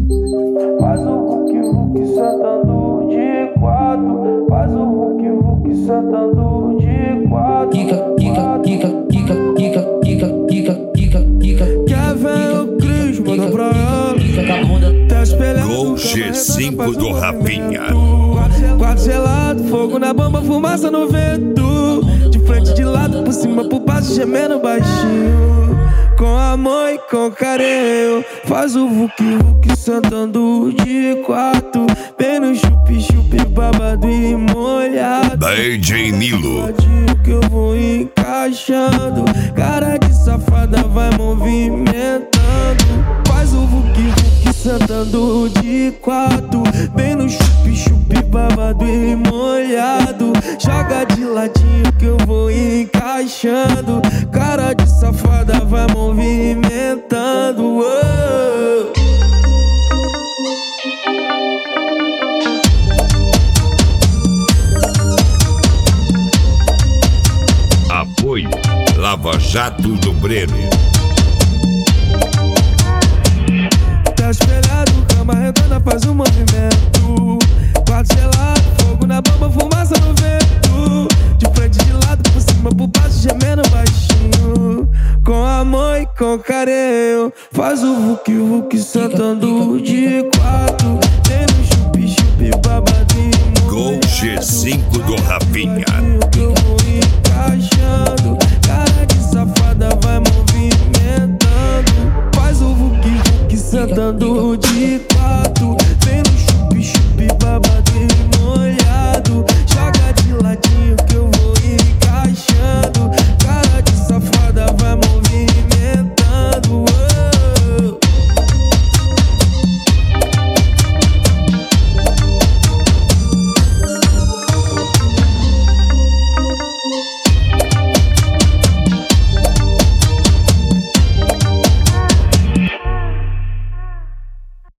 Faz o Hulk sentando de quatro. Faz o Hulk sentando de quatro. Quer ver o Cris, manda pra ela. Gol G5 do Rafinha. Quadro gelado, fogo na bomba, fumaça no vento. De frente, de lado, por cima, por baixo, gemendo baixinho. Com amor e com carinho. Faz o Hulk sentando de quatro. Bem no chup-chup, babado e molhado. DJ Nilo. Que eu vou encaixando. Cara de safada vai movimentando. Faz o Hulk sentando de quatro. Bem no chup-chup, babado e molhado. Joga de ladinho que eu vou encaixando. Cara de safada vai movimentando. Apoio Lava Jato do Breno. Tá espelhado, cama redonda faz um movimento. Quadro gelado, fogo na bomba, fumaça no vento. De frente, de lado, por cima, por baixo, gemendo baixinho. Com amor e com carinho. Faz o Hulk sentando de quatro. Tem no chup-chup, babadinho. Gol G5 do Rafinha. Que eu vou encaixando. Cara de safada vai movimentando. Faz o Hulk sentando de quatro. Vem no chup-chup, babadinho.